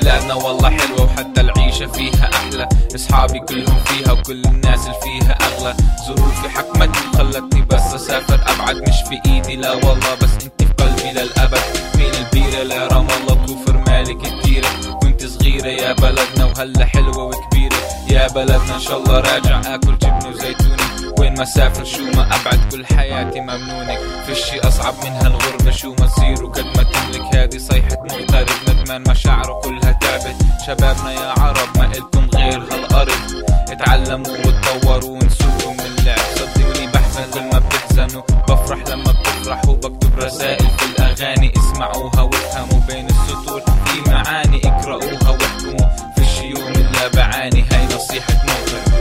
بلادنا والله حلوة وحتى العيشة فيها أحلى. أصحابي كلهم فيها وكل الناس اللي فيها أغلى. ظروفي حكمتني خلتني بس أسافر أبعد، مش في إيدي لا والله بس انتي في قلبي للأبد. من البيرة لرام الله توفر مالك كتيرة. كنت صغيرة يا بلدنا وهلا حلوة وكبيرة. يا بلدنا إن شاء الله راجع آكل جبنة وزيتونة. وين ما سافر شو ما أبعد كل حياتي ممنونك. فيشي أصعب من هالغربة شو ما تصير وقد ما تملك. هذه صيحة مغترب ندمان مشاعره كلها تعبت. شبابنا يا عرب ما إلكم غير هالأرض. اتعلموا وتطوروا ونسوكوا من اللعب. صدقوني بحزن كل ما بتحزنوا، بفرح لما بتفرحوا. بكتب رسائل في الأغاني اسمعوها وافهموا بين السطور في معاني. اقرأوها واحكموا فيش يوم إلا بعاني. هاي نصيحة مغترب.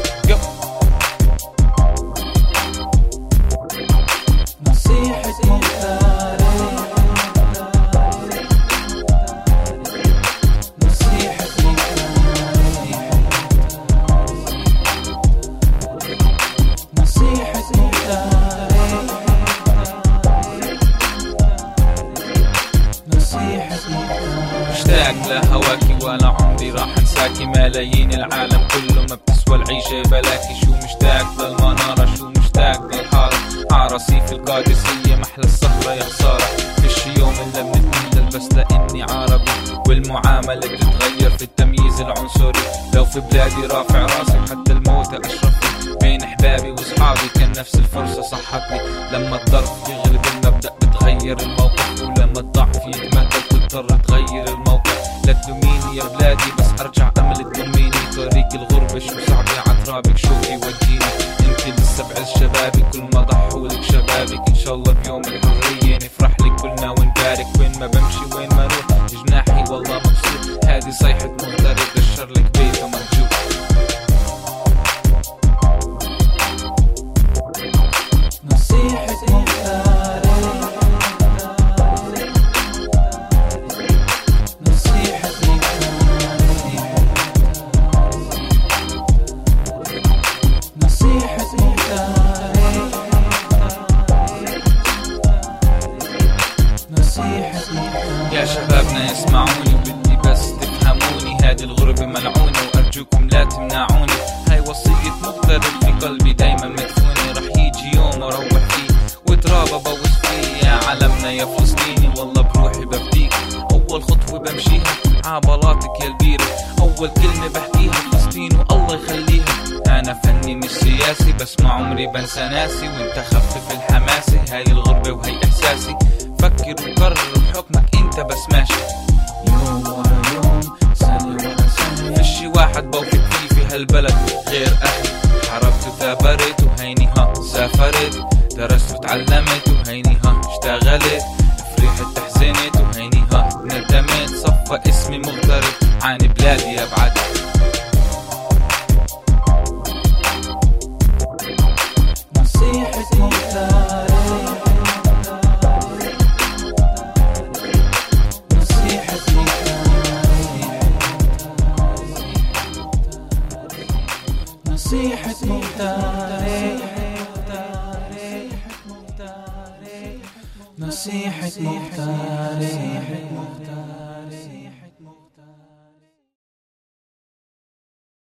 نصيحة مغترب. نصيحة مغترب. نصيحة مغترب. نصيحة مغترب. مشتاق لهواكي وانا عمري راح انساكي. ملايين العالم كله ما بتسوى العيشة بلاكي. شو مشتاق للمنارة شو مشتاق للحارة. عرسي القادسية محلى الصخرة يا خسارة. فيش يوم الا بنتمثل بس لاني عربي. والمعاملة بتتغير في التمييز العنصري. لو في بلادي رافع راسي حتى الموت اشرفني. بين احبابي واصحابي كان نفس الفرصة صحتني. لما الضرب يغلب المبدأ بتغير الموقف. ولما الضعف يتمثل تضطر تغير الموقف. لا تلوميني يا بلادي بس ارجع امل تلوميني. طريق الغربة شو صعب يا عترابك شو يوديني. انت لسه بعز شبابي كل ما ضحوا لك شبابك. ان شاء الله بيوم الحرية نفرح لك كلنا ونبارك. وين ما بمشي وين ما اروح جناحي والله مبسوط. هذه صيحة مغترب بشر لك بيته مرجوك. نصيحة مغترب. نصيحة مغترب. نصيحة مغترب. نصيحة مغترب. يا شبابنا اسمعوني بدي بس تفهموني. هذه الغربة ملعونة وأرجوكم لا تمنعوني. هاي وصية مغترب في قلبي دايما مدفونة. رح يجي يوم أروح فيه وتراب أبوس فيه. يا علمنا يا فلسطيني والله بروحي بفديك. أول خطوة بمشيها عبالاتك يا البيرة. أول كلمة بحكيها فلسطين والله يخليها. أنا فني مش سياسي بس ما عمري بنسى ناسي. وانت خفف الحماسة. هاي الغربة وهي إحساسي. فكر وقرر بحكمك انت بس ماشي. يوم ورا يوم سنة ورا سنة. فيش واحد بوثق فيه في هالبلد غير أخي. حربت وثابرت وهيني ها سافرت. درست وتعلمت وهيني ها اشتغلت. فرحت تحزنت وهيني ها ندمت. صفى اسمي مغترب عن بلادي أبعد. نصيحة مغترب. نصيحة مغترب. نصيحة مغترب. نصيحة مغترب.